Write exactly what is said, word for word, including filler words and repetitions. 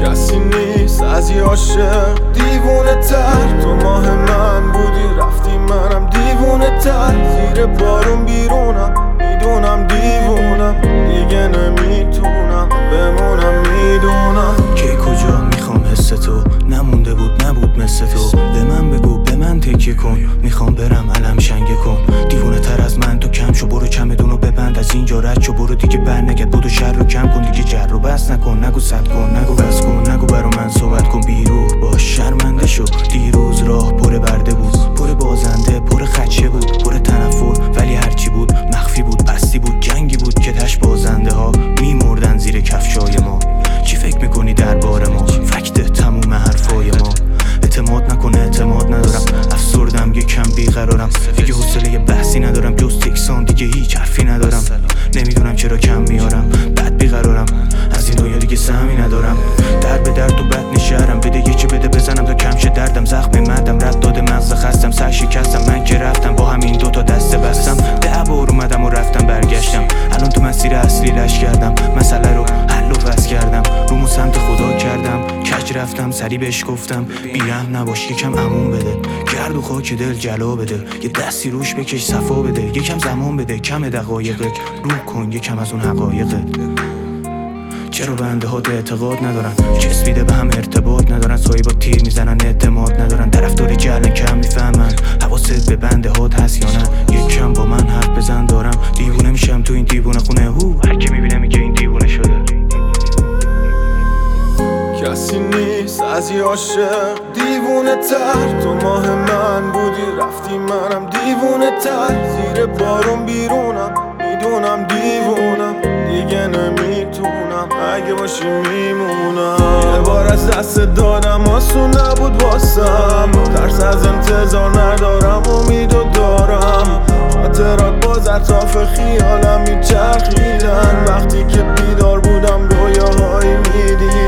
کسی نیست از یه عاشق دیوونه تر. تو ماه من بودی رفتی منم دیوونه تر. زیر بارون بیرونم میدونم دیوونم دیگه نمیتونم بمونم میدونم. کی کجا میخوام حس تو نمونده بود نبود مثل تو. به من بگو به من تکیه کن میخوام برم علم شنگه کن. دیوونه تر از من تو کم شو برو چمدونو ببند از اینجا رد شو برو دیگه بر نگرد بدو شر رو کم کن دیگه جر رو بس نکن نگو صد کن نگو بس کن نگو برا من صحبت کن بیروح باش شرمنده شو. دیروز راه پر برده بود پر بازنده پر خدشه بود پر تنفر ولی هرچی بود مخفی بود پستی بود جنگی بود که تش بازنده ها میمردن زیر کفشای ما. چی فکر میکنی درباره ما فکت تموم حرفای ما. اعتماد نکن اعتماد ندارم افسردم یکم بیقرارم دیگه حوصله بحثی ندارم جز تکسان دیگه هیچ حرفی ندارم. نمیدونم چرا کم میارم بد بیقرارم از این دنیا دیگه سهمی ندارم. در به درد و بد نشهرم بده یکی بده بزنم تا کم شه دردم. زخم مدم رد داده مغز خستم سر شکستم من که رفتم با همین دوتا دسته بستم. ده بار اومدم و رفتم برگشتم الان تو مسیر اصلی لش کردم. مسئله رو حل و فصل کردم رومو سمت خدا کردم کج رفتم سری بهش گفتم بیرحم نباش یکم امون بده گرد و خاک دل جلا بده یه دستی روش بکش صفا بده یکم زمان بده کم دقایقت رو کن یکم از اون حقایقت. چرا بنده ها اعتقاد ندارن چسبیده به هم ارتباط ندارن سایه با تیر میزنن اعتماد ندارن طرفدار جهلن کم میفهمن حواست به بنده هات هست یا نه. یکم با من حرف بزن دارم دیوونه میشم تو این دیوونه خونه هو هر کی میبینه میگه این دیوونه شده. کسی نیست از یه عاشق دیوونه تر. تو ماه من بودی رفتی منم دیوونه تر. زیر بارون بیرونم میدونم دیوونم دیگه نمیتونم اگه باشی میمونم. یه بار از دست دادم آسون نبود واسم ترس از انتظار ندارم امیدو دارم. خاطرات باز اطراف خیالم میچرخیدن وقتی که بیدار بودم رویاهایی میدیدم.